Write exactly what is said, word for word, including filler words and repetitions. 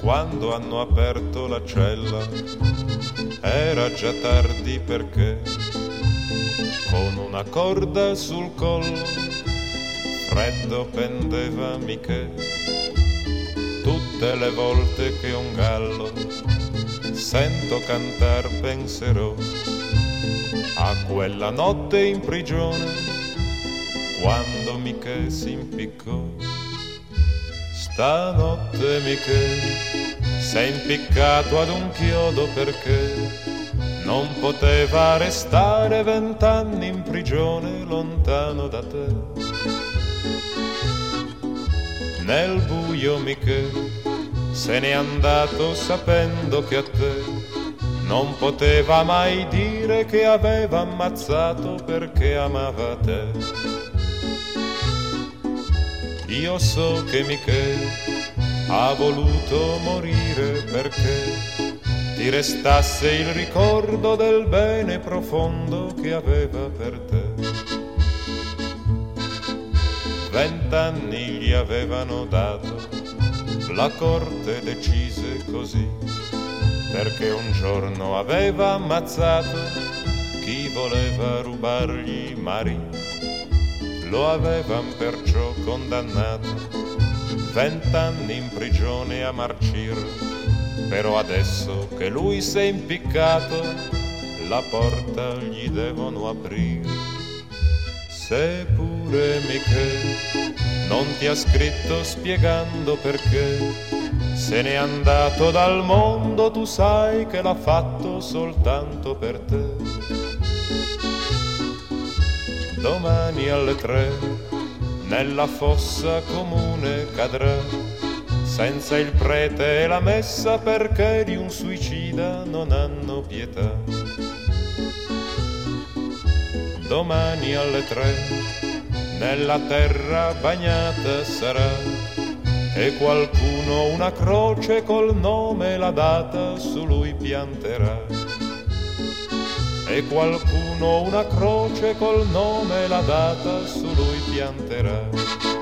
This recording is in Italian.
quando hanno aperto la cella era già tardi perché con una corda sul collo freddo pendeva Michè. Tutte le volte che un gallo sento cantar penserò a quella notte in prigione quando Michè si impiccò. Stanotte Michè s'è impiccato ad un chiodo perché non poteva restare vent'anni in prigione lontano da te. Nel buio Michè se n'è andato sapendo che a te non poteva mai dire che aveva ammazzato perché amava te. Io so che Michè ha voluto morire perché ti restasse il ricordo del bene profondo che aveva per te. Vent'anni gli avevano dato, la corte decise così, perché un giorno aveva ammazzato chi voleva rubargli Marì. Lo avevan perciò condannato, vent'anni in prigione a marcir, però adesso che lui s'è impiccato, la porta gli devono aprire. Se pure Michè non ti ha scritto spiegando perché se n'è andato dal mondo, tu sai che l'ha fatto soltanto per te. Domani alle tre nella fossa comune cadrà, senza il prete e la messa perché di un suicida non hanno pietà. Domani alle tre nella terra bagnata sarà e qualcuno una croce col nome e la data su lui pianterà. E qualcuno una croce col nome e la data su lui pianterà.